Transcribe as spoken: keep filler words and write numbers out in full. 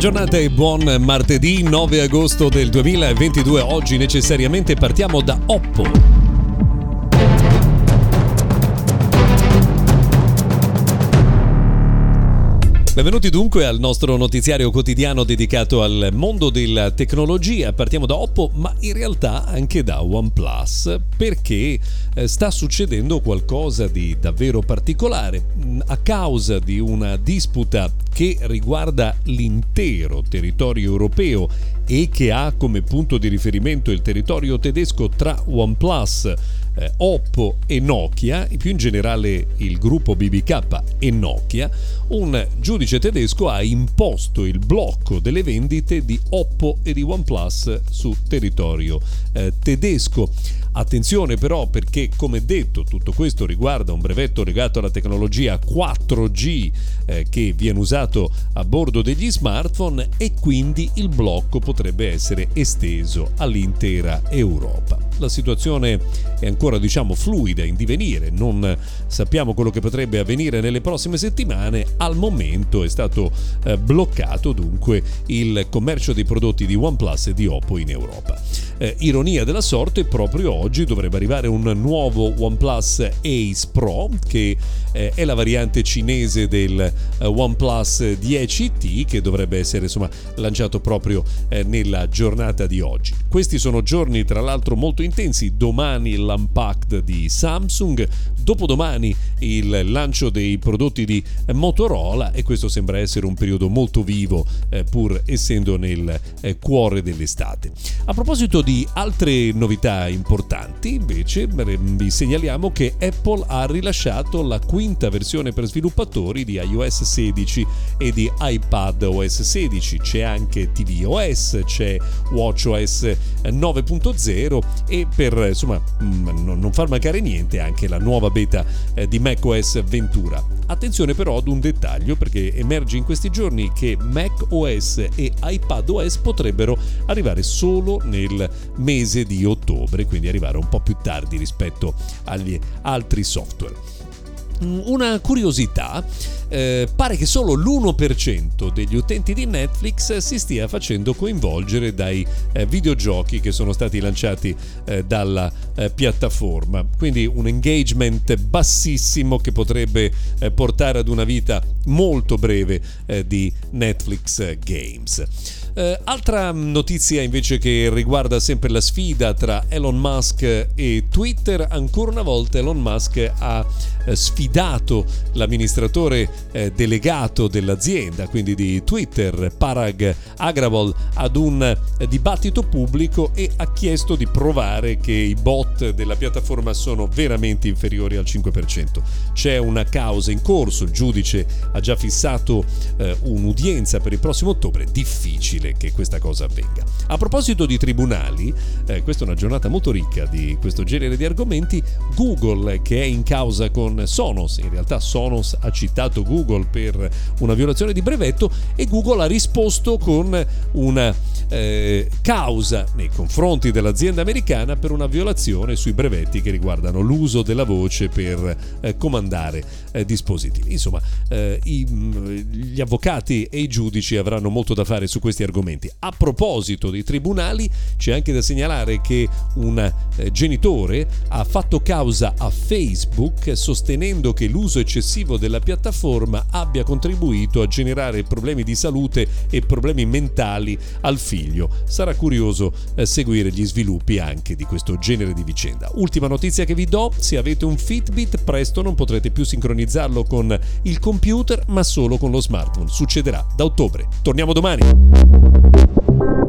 giornata e buon martedì nove agosto del duemilaventidue. Oggi necessariamente partiamo da Oppo. Benvenuti dunque al nostro notiziario quotidiano dedicato al mondo della tecnologia. Partiamo da Oppo, ma in realtà anche da OnePlus, perché sta succedendo qualcosa di davvero particolare a causa di una disputa che riguarda l'intero territorio europeo e che ha come punto di riferimento il territorio tedesco tra OnePlus, eh, Oppo e Nokia, e più in generale il gruppo B B K e Nokia. Un giudice tedesco ha imposto il blocco delle vendite di Oppo e di OnePlus su territorio eh, tedesco. Attenzione però, perché come detto tutto questo riguarda un brevetto legato alla tecnologia quattro G eh, che viene usato a bordo degli smartphone, e quindi il blocco potrebbe essere esteso all'intera Europa. La situazione è ancora diciamo fluida, in divenire, non sappiamo quello che potrebbe avvenire nelle prossime settimane. Al momento è stato eh, bloccato dunque il commercio dei prodotti di OnePlus e di Oppo in Europa. Eh, ironia della sorte, proprio oggi dovrebbe arrivare un nuovo OnePlus Ace Pro, che eh, è la variante cinese del eh, OnePlus dieci T, che dovrebbe essere insomma lanciato proprio eh, nella giornata di oggi. Questi sono giorni tra l'altro molto intensi. Domani l'Unpacked di Samsung, dopodomani il lancio dei prodotti di Motorola, e questo sembra essere un periodo molto vivo eh, pur essendo nel eh, cuore dell'estate. A proposito di altre novità importanti, invece, vi segnaliamo che Apple ha rilasciato la quinta versione per sviluppatori di iOS sedici e di iPadOS sedici. C'è anche tvOS, c'è watchOS nove punto zero e, per insomma non far mancare niente, anche la nuova beta di macOS Ventura. Attenzione però ad un dettaglio, perché emerge in questi giorni che macOS e iPadOS potrebbero arrivare solo nel mese di ottobre, quindi arrivare un po' più tardi rispetto agli altri software. Una curiosità, eh, pare che solo l'uno per cento degli utenti di Netflix si stia facendo coinvolgere dai eh, videogiochi che sono stati lanciati eh, dalla eh, piattaforma, quindi un engagement bassissimo che potrebbe eh, portare ad una vita molto breve eh, di Netflix Games. Eh, altra notizia invece che riguarda sempre la sfida tra Elon Musk e Twitter. Ancora una volta Elon Musk ha eh, sfidato l'amministratore eh, delegato dell'azienda, quindi di Twitter, Parag Agrawal, ad un eh, dibattito pubblico, e ha chiesto di provare che i bot della piattaforma sono veramente inferiori al cinque per cento. C'è una causa in corso, il giudice ha già fissato eh, un'udienza per il prossimo ottobre. Difficile che questa cosa avvenga. A proposito di tribunali, eh, questa è una giornata molto ricca di questo genere di argomenti. Google, che è in causa con Sonos, in realtà Sonos ha citato Google per una violazione di brevetto, e Google ha risposto con una eh, causa nei confronti dell'azienda americana per una violazione sui brevetti che riguardano l'uso della voce per eh, comandare eh, dispositivi. Insomma, eh, i, gli avvocati e i giudici avranno molto da fare su questi argomenti. A proposito di tribunali, c'è anche da segnalare che un eh, genitore ha fatto causa a Facebook sostenendo che l'uso eccessivo della piattaforma abbia contribuito a generare problemi di salute e problemi mentali al figlio. Sarà curioso eh, seguire gli sviluppi anche di questo genere di vicenda. Ultima notizia che vi do: se avete un Fitbit, presto non potrete più sincronizzarlo con il computer, ma solo con lo smartphone. Succederà da ottobre. Torniamo domani.